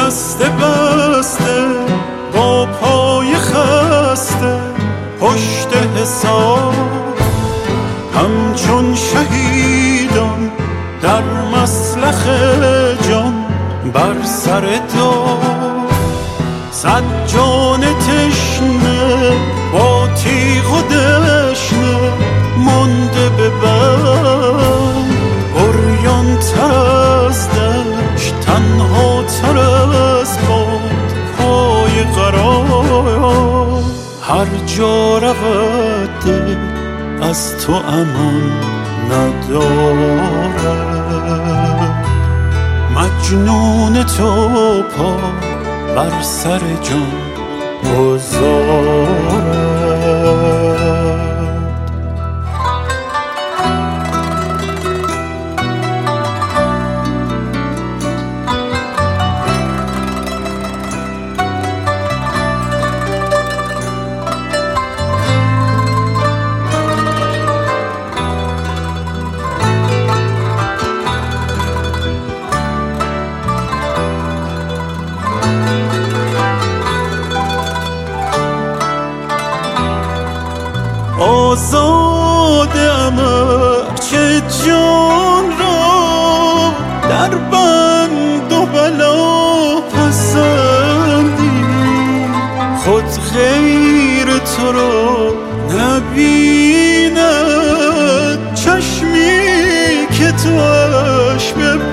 دست بسته با پای خسته پشت حساب، همچون شهیدان در مسلخ جان بر سر دار. صد جان تشنه با تیغ و دشنه مانده به بند، عریان تر از دشت تنها تر از باد پای قرار. هر جا رود دل از تو امان ندارد، مجنون تو پا بر سر جان گذارد. آزادم ارچه جان را در بند و بلا پسندی، خود غیر تو را نبیند چشمی که تو اش